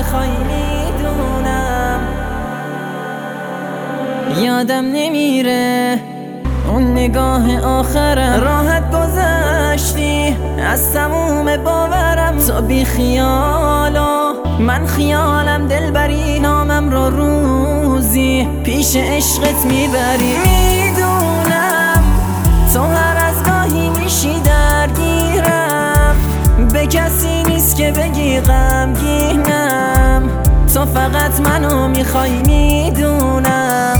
میخوای میدونم. یادم نمیره اون نگاه آخرم، راحت گذشتی از تموم باورم. تو بی خیالا من خیالم، دلبری نامم رو روزی پیش عشقت میبری. میدونم تو هر از گاهی میشی درگیرم، به کسی نیست که بگی غمگینم. تو فقط منو میخوای میدونم.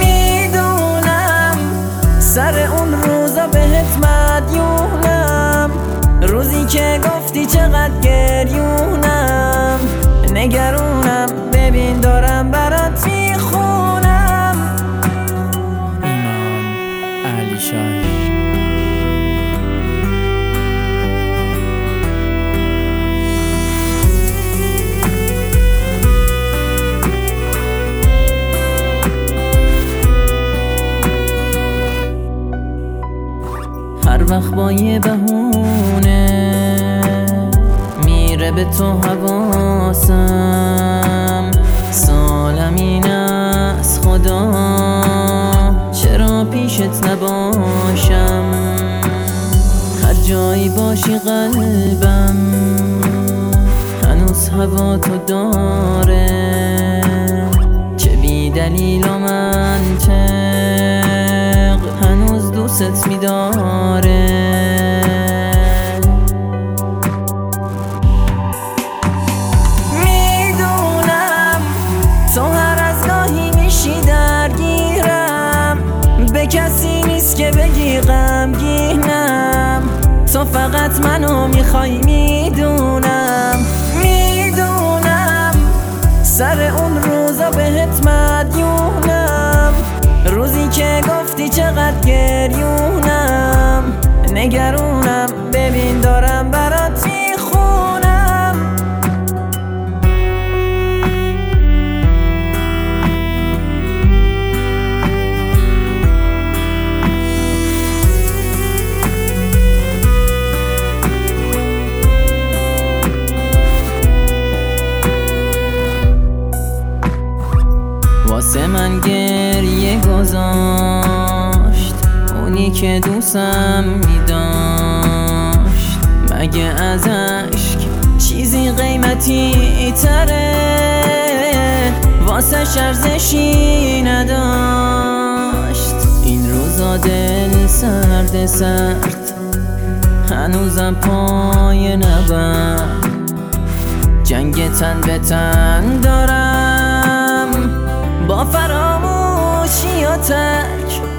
سر اون روزا بهت مدیونم، روزی که گفتی چقدر گریونم. نگرونم ببین دارم برات میخونم. ایمان علی شاهی. هر وقت با یه بهونه میره به تو حواسم، سالم این از خدا چرا پیشت نباشم. هر جایی باشی قلبم هنوز هوا تو داره، چه بی دلیل و منطق هنوز دوست می‌داره. میدونم تو هر از گاهی میشی درگیرم، به کسی نیست که بگی غمگینم. تو فقط منو میخوای میدونم. میدونم سر اون روزا بهت مدیونم، روزی که گفتی چقدر گریونم. نگرونم ببین دارم برات میخونم. واسه من گریه گذاشت اونی که دوستم میداشت، مگه از عشق چیزی قیمتی تره؟ واسه ارزشی نداشت. این روزا دل سرد سرد هنوزم پای نبرد، جنگ تن به تن دارم با فراموشی و ترک.